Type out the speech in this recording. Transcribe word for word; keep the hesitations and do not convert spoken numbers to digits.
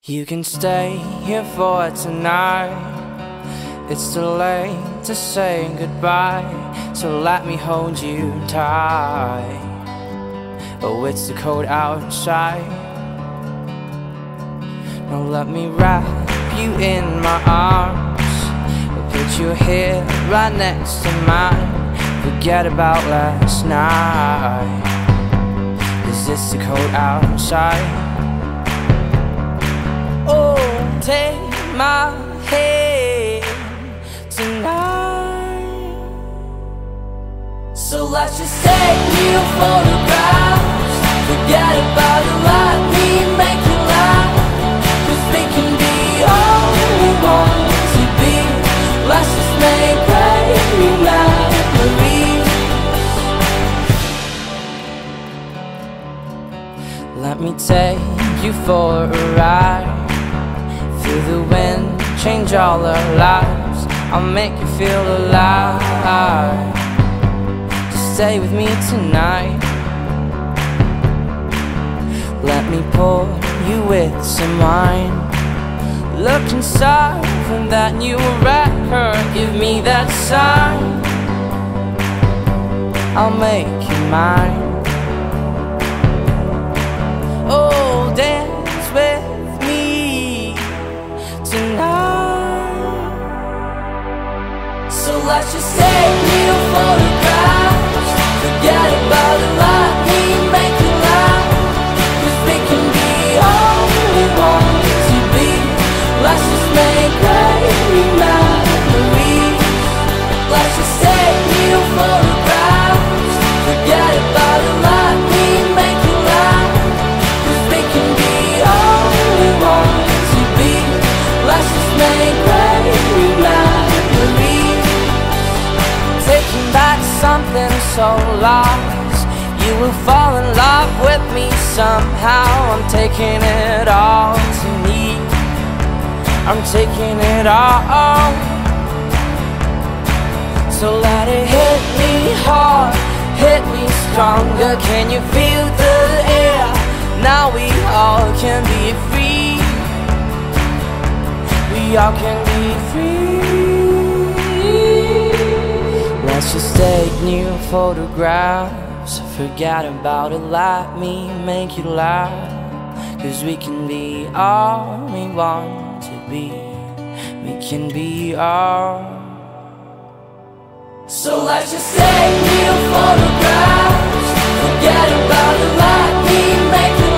You can stay here for tonight. It's too late to say goodbye, so let me hold you tight. Oh, it's too cold outside. Now let me wrap you in my arms, put your head right next to mine. Forget about last night, 'cause it's too cold outside. Oh, take my hand tonight. So let's just take new photographs. Forget about it, let me make you laugh, 'cause we can be all we want to be. Let's just make great new memories. Let me take you for a ride. Through the wind, change all our lives. I'll make you feel alive. Just stay with me tonight. Let me pour you with some wine. Look inside from that new record. Give me that sign. I'll make you mine. Oh, dance with tonight. So let's just take new photographs. Forget about it, let me make you laugh, 'cause we can be all we want to be. Let's just make great new memories. Let's just take new photographs. Forget about it, let me make you laugh, 'cause we can be all we want to be. Let's just make great new memories. Taking back something so lost. You will fall in love with me somehow. I'm taking it all to me. I'm taking it all. So let it hit me hard, hit me stronger. Can you feel the air? Now we all can be free. We all can be free. Let's just take new photographs. Forget about it, let me make you laugh, 'cause we can be all we want to be. We can be all. So let's just take new photographs. Forget about it, let me make you